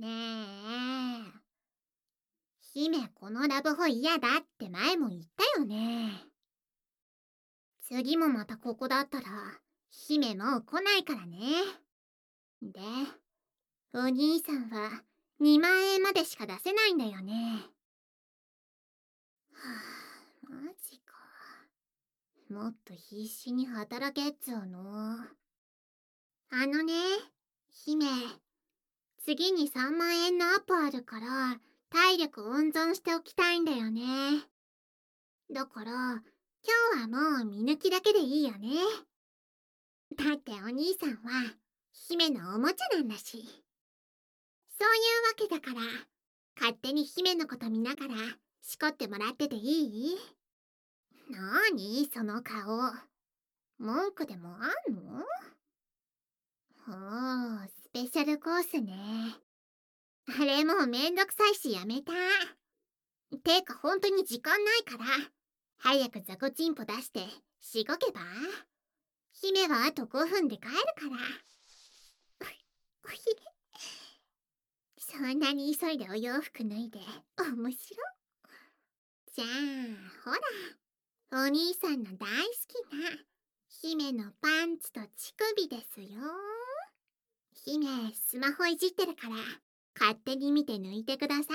ねえ、姫このラブホ嫌だって前も言ったよね。次もまたここだったら、姫もう来ないからね。で、お兄さんは2万円までしか出せないんだよね。はあ、マジか。もっと必死に働けっつうの。あのね、姫、次に3万円のアップあるから、体力温存しておきたいんだよね。だから、今日はもう見抜きだけでいいよね。だってお兄さんは、姫のおもちゃなんだし。そういうわけだから、勝手に姫のこと見ながら、しこってもらってていい？なーにその顔。文句でもあんの？ほう、スペシャルコースね。あれもうめんどくさいしやめた。てかほんとに時間ないから、早く雑魚チンポ出してしごけば？姫はあと5分で帰るから。おひげ。そんなに急いでお洋服脱いで面白。じゃあほら、お兄さんの大好きな姫のパンツと乳首ですよ。姫スマホいじってるから勝手に見て抜いてください。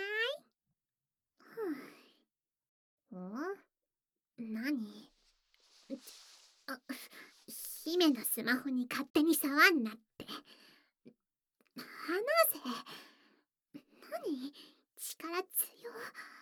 ふん、何？あ、姫のスマホに勝手に触んなって。離せ。何？力強。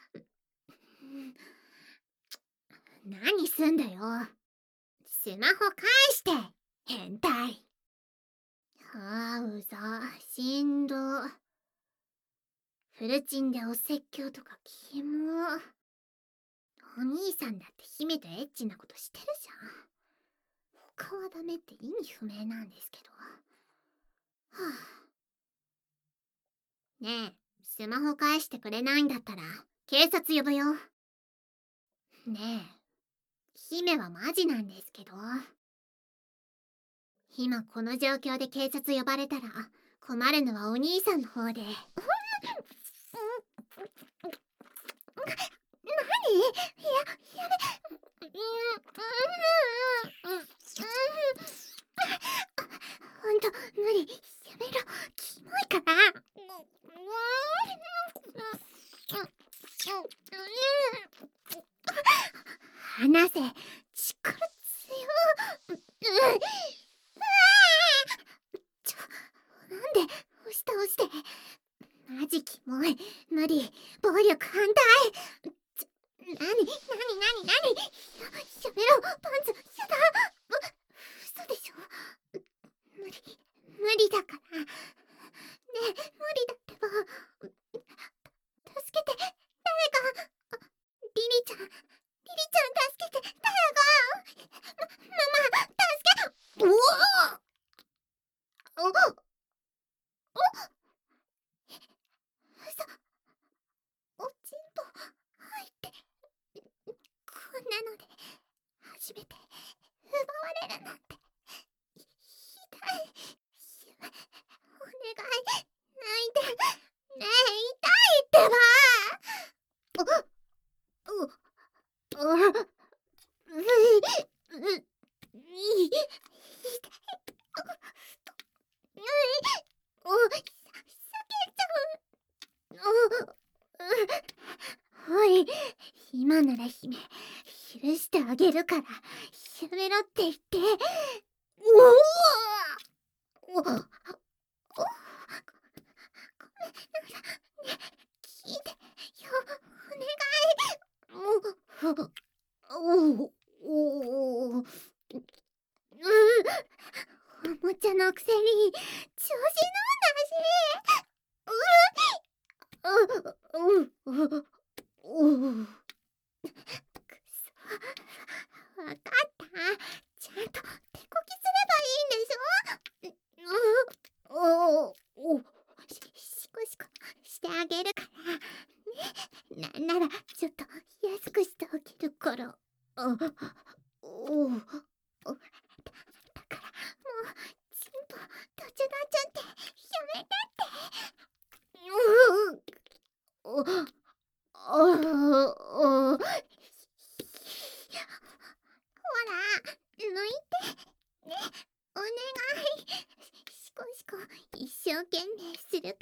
何すんだよ。スマホ返して、変態。ああ、うざ。しんど。フルチンでお説教とかキモ。お兄さんだって姫とエッチなことしてるじゃん。他はダメって意味不明なんですけど。はあ、ねえ、スマホ返してくれないんだったら警察呼ぶよ。ねえ、姫はマジなんですけど。今この状況で警察呼ばれたら困るのはお兄さんの方で。何？やめ。ほんと無理。やめろ。キモいから。離せ。力強。ちょ、なんで押し倒して。マジキモい。無理。暴力反対。なにやめろ。パンツやだ。嘘でしょ。無理だから。ねえ、無理だってば。助けて。誰か。リリちゃん。リリちゃん助けて。誰が。ママ、助け。うわおお嘘。おちんぽ入って。こんなので初めて奪われるなんて痛い。お願い、泣いて。ねえ、痛いってば。うう避けちゃう。おい、今なら姫許してあげるからやめろって言って。おおお、ね、聞いてよ、お願い。おおお、おもちゃのくせに調子乗んなし。くそ、わかった。ちゃんと手こきすればいいんでしょ。しこしこしてあげるからね。なんならちょっと安くしてあげるから。だからもうチンポ途中なっちゃってやめてって。 ね、お願い。しこしこ一生懸命するから。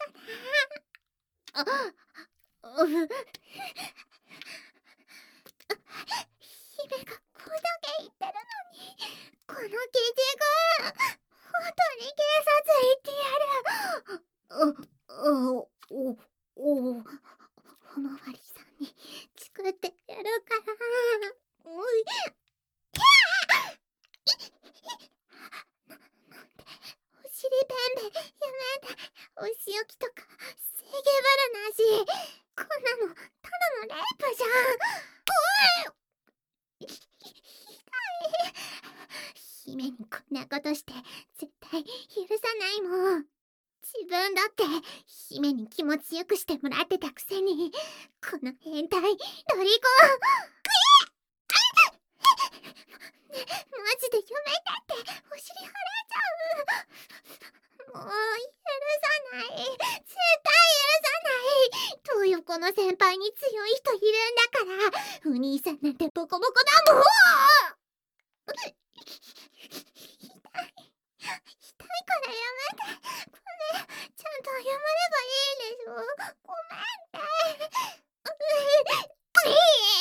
姫がこれだけ言ってるのに、このキジ君、本当に警察行ってやる。おまわりさんに作ってやるから。おしりペンペンやめて。お仕置きとか世間話、こんなのただのレイプじゃん。痛い。姫にこんなことして絶対許さないもん。自分だって姫に気持ちよくしてもらってたくせに、この変態ロリコン。マジでやめてってお尻払えちゃう。もう許さない、絶対許さない。東横の先輩に強い人いるんだから、お兄さんなんてボコボコだもん。痛いからやめて。ごめん、ちゃんと謝ればいいでしょ。ごめんってごめ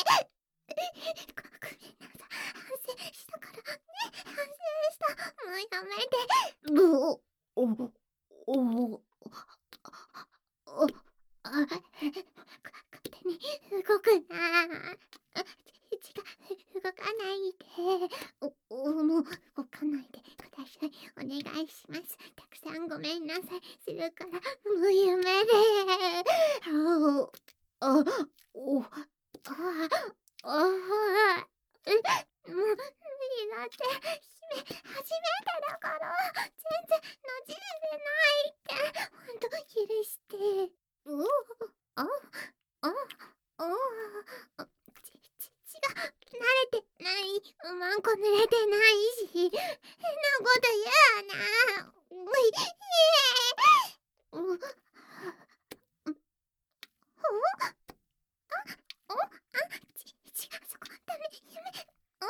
んなさい。反省したからね。反省した。もうやめて。勝手に動くな。動かないで。もう動かないでください。お願いします。たくさんごめんなさいするから、もうやめて。もう無理だって。姫、初めてだから。全然馴染んでないって。ほんと許して。血が慣れてない。まんこ濡れてないし、変なこと言うな。そこダメ。やめ。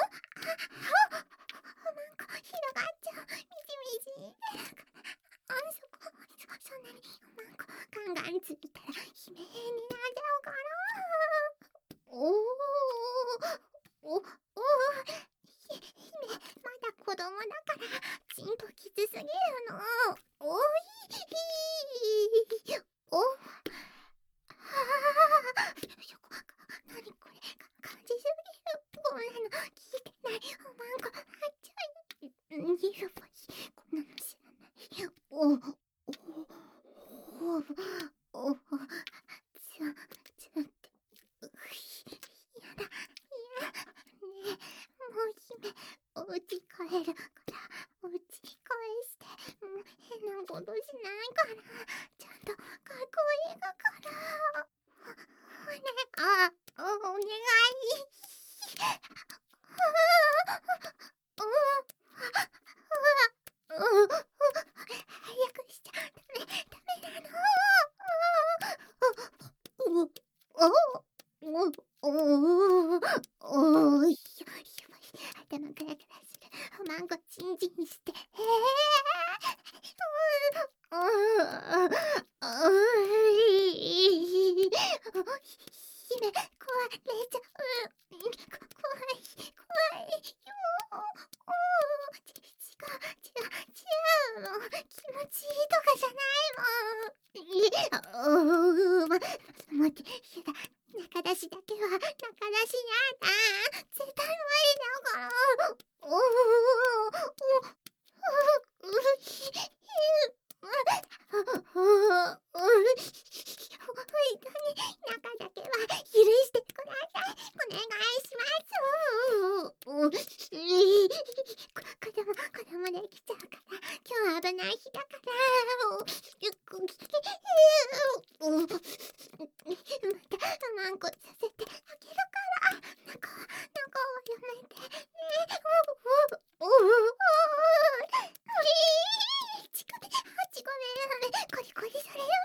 なんか広がっちゃう。みじみじ。そんなになんかガンガンついたら悲鳴になっちゃうから。姫、まだ子供だからちんときつすぎるの。なにこれ、感じすぎる。こんなの聞いてない。おまんこあっちゃい。こんなの知らない。やだ。ねえ、もう姫、お家帰るから、お家返して。もう変なことしないから。ちゃんと学校行くから。お願い。早くしちゃダメなの。頭クラクラする。おまんこチンチンして。姫、壊れちゃう。怖いよ。違うの。気持ちいいとかじゃないもん。待って、やだ。中出しだけは中出しやだ。絶対無理だから。中だけは許してください。お願いします。子供できちゃうから、今日危ない日だから。またマンコさせてあげるから。中はやめてね。ごめん。コリコリされる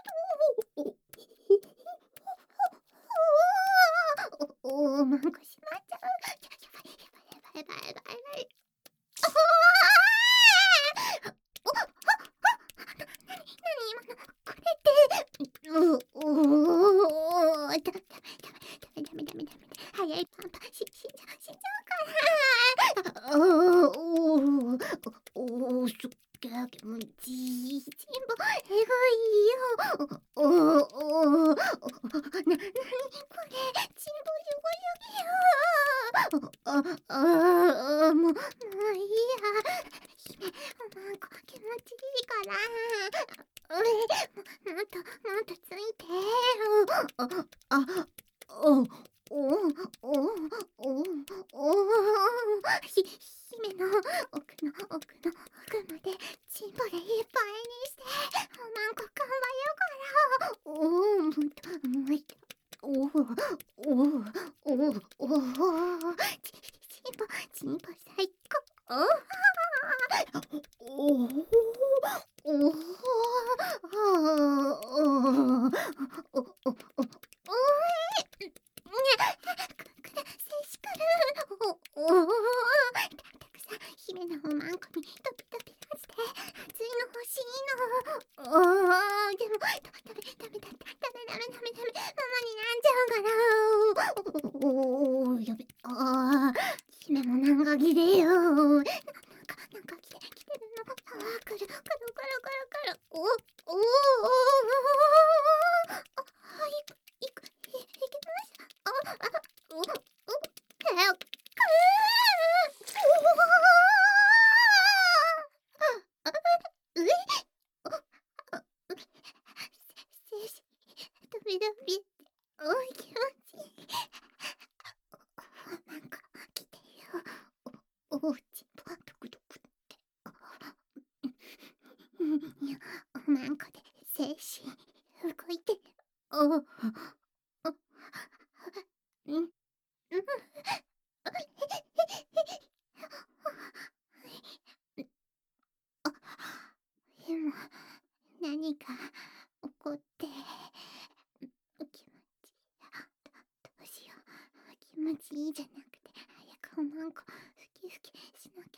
と。マンコしまっちゃう。やばい。 おーすっげー気持ちいい。チンポ、えぐいよ。おおおお、なにこれ、チンポすごすぎよ。もういいや。姫、おまんこ気持ちいいから。もっとついて。あ、おおおおお姫の奥までチンポでいっぱいにしておまんこ頑張ようからおチンポ最高おおお静止くるたくさん姫のおまんこにトピトピさせて熱いの欲しいのでもダメママになんじゃうからやべ姫もなんかきれよなんか来てるのくるおいけますおい気持ちいいなんか来てよおちんぽドクドクっておまんこで精子動いておおうんでも何か起こって気持ちどうしよう気持ちいいじゃなくて早くおまんこふきふきしな